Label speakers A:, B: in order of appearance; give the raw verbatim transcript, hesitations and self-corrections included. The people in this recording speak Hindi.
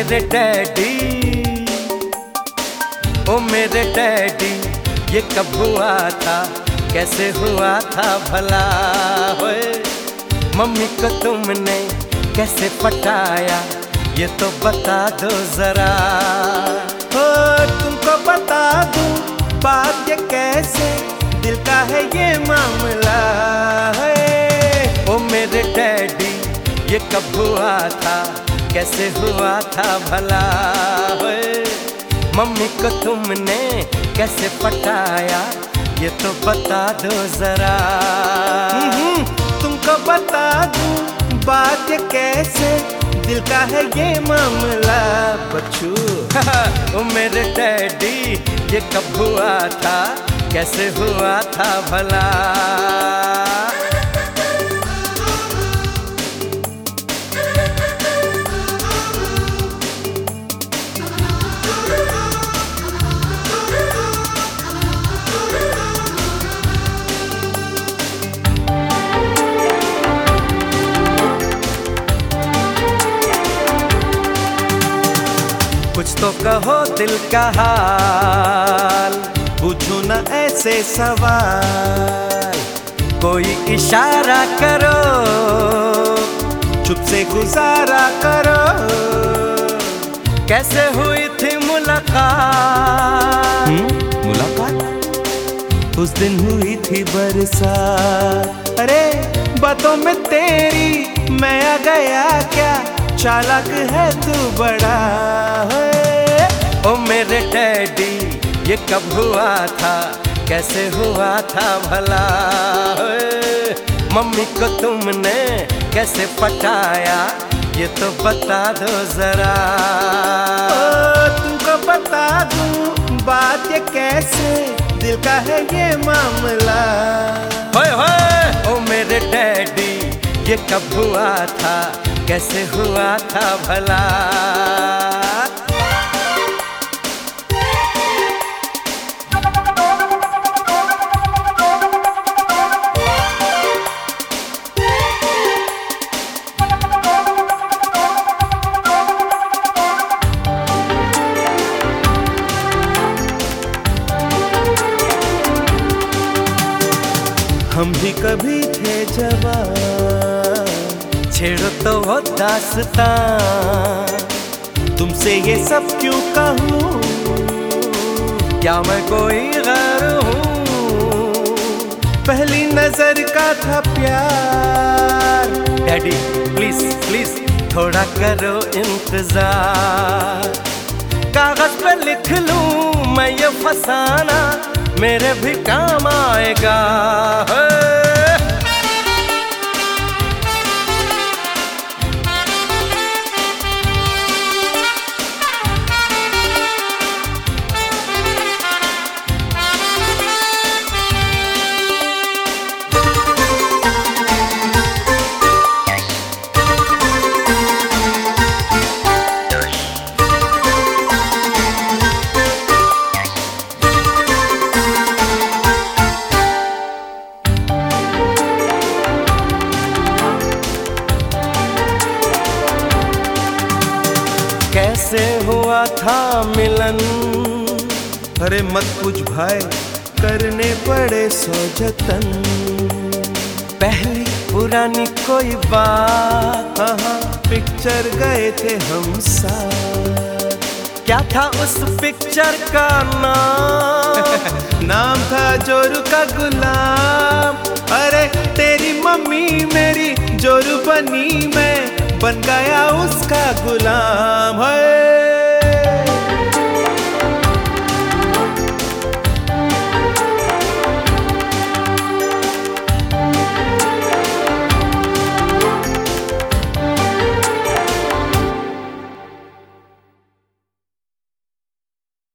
A: मेरे डैडी, ओ मेरे डैडी, ये कब हुआ था, कैसे हुआ था भला? होए मम्मी को तुमने कैसे पटाया, ये तो बता दो जरा। हो तुमको बता दूं बात ये कैसे, दिल का है ये मामला है। ओ मेरे डैडी, ये कब हुआ था, कैसे हुआ था भला? होए मम्मी को तुमने कैसे पटाया, ये तो बता दो जरा। तुमको बता दूं बात ये कैसे, दिल का है ये मामला बच्चू। ओ मेरे डैडी, ये कब हुआ था, कैसे हुआ था भला? कुछ तो कहो दिल का हाल, पूछो न ऐसे सवाल। कोई इशारा करो, चुप से गुजारा करो। कैसे हुई थी मुलाकात? हुँ? मुलाकात उस दिन हुई थी बरसात। अरे बातों में तेरी मैं आ गया क्या, चालाक है तू बड़ा है। ओ मेरे डैडी, ये कब हुआ था, कैसे हुआ था भला? है मम्मी को तुमने कैसे पटाया, ये तो बता दो जरा। ओ तुमको बता दूं बात ये कैसे, दिल का है ये मामला। होए होए ओ मेरे डैडी, ये कब हुआ था, कैसे हुआ था भला? हम भी कभी थे जवान, छेड़ो तो वो दास्तां। तुमसे ये सब क्यों कहूँ, क्या मैं कोई गैर हूँ? पहली नजर का था प्यार। डैडी प्लीज प्लीज थोड़ा करो इंतजार। कागज पे लिख लूं मैं ये फसाना, मेरे भी काम आएगा। कैसे हुआ था मिलन? अरे मत पूछ भाई, करने पड़े सौ जतन। पहली पुरानी कोई बात, हाँ हाँ पिक्चर गए थे हम साथ। क्या था उस पिक्चर का नाम? नाम था जोरू का गुलाम। अरे तेरी मम्मी मेरी जोरू बनी, मैं बन गया उसका गुलाम है।